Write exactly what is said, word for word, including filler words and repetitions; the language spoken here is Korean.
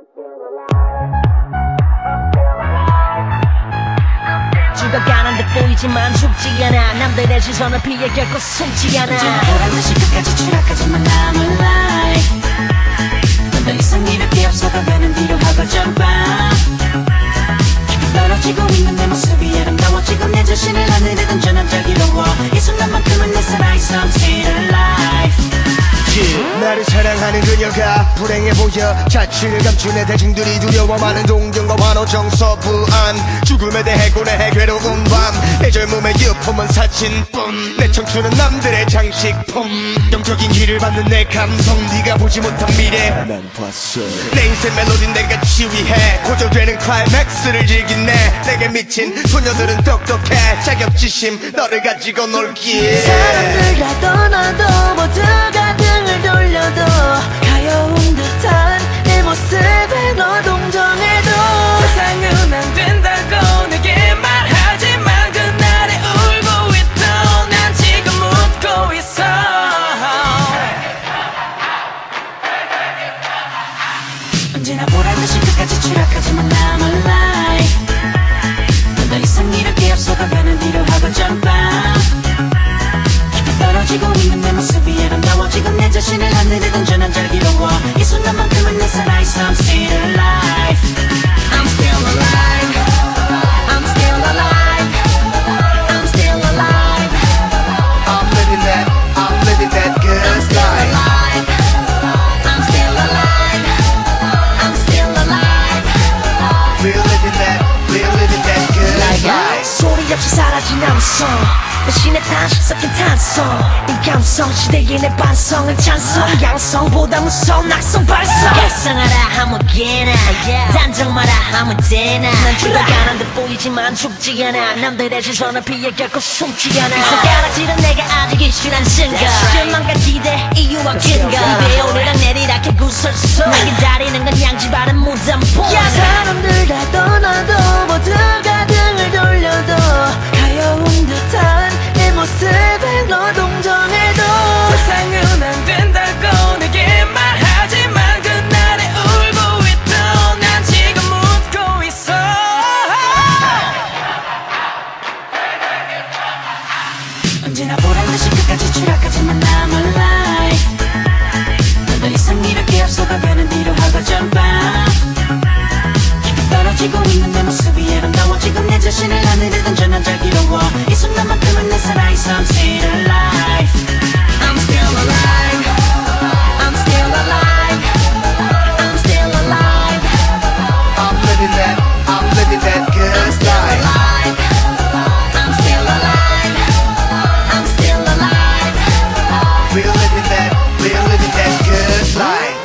죽어가는 듯 보이지만 죽지 않아. 남들의 시선을 피해 결코 숨지 않아. 언제나 보란듯이 끝까지 추락하지만 I'm alive. 넌 더 이상 잃을 게 없어도 되는 뒤로 하고 jump up. 떨어지고 있는 내 모습이 아름다워지고 내 자신을 하늘에 던져 난 자유로워. 이 순간만큼은 내 살아있어 I'm still alive. 나를 사랑하는 그녀가 불행해 보여. 자취를 감춘 내 대중들이 두려워. 많은 동경과 환호 정서 불안. 죽음에 대해 고뇌해 괴로운 밤. 내 젊음의 유품은 사진뿐. 내 청춘은 남들의 장식품. 영적인 길을 받는 내 감성. 네가 보지 못한 미래 난 봤어. 내 인생 멜로디는 내가 지휘해. 고조되는 클라이맥스를 즐기네. 내게 미친 소녀들은 똑똑해. 자격지심 너를 가지고 놀기에. 사람들 다 떠나도 모두가 등을 돌려도 가여운 듯한 내 모습에 너 동정해도 세상은 안 된다고 내게 말하지만 그날에 울고 있던 난 지금 웃고 있어. 언제나 보란듯이 끝까지 추락하지만 I'm alive. 넌 더 이상 잃을 게 없어도 가는 뒤로 하고 jump up. 떨어지고 있는 내 모습이 아름다워지고 내 자신을 하늘에 던져 난 자유로워. 이 순간만큼은 내 살아있어 I'm still alive. I'm still alive. I'm still alive. I'm still alive. I'm living that, I'm living that good I'm still life. alive. I'm still alive. I'm still alive. We're living that, we're living that good life. 소리 없이 사라진 암송. 대신에 단식 섞인 탄성. 이 감성 시대의 내 반성은 찬성. 양성보다 무서운 낙성 발성. 결성하라 아무개나 단정 마라 아무 때나. 난 죽어가는 듯 보이지만 죽지 않아. 남들의 시선을 피해 결코 숨지 않아. 손가락질은 내가 아직 이슈란 증거. 실망과 기대 이유와 근거. 입에 오르락 내리락 해 구설수. 날 기다리는 건 양지바른 무덤보. 사람들 다 떠나도 모두가 등을 돌려도 가여운 듯한 내 모습에 너 동정해도 세상은 안 된다고 내게 말하지만 그날에 울고 있던 난 지금 웃고 있어. 언제나 보란듯이 끝까지 추락하지만 I'm alive. 넌 더 이상 잃을 게 없어도 되는 뒤로 하고 jump up. 떨어지고 있는 내 모습이 아름다워지고 내 자신을 하늘에 던져 난 자유로워. 이 순간만큼은 내 살아있어 I'm still alive. I'm still alive. I'm still alive. I'm still alive. I'm living that, I'm living that I'm good still life. alive. I'm still alive. I'm still alive. We're living that, we're living that good life.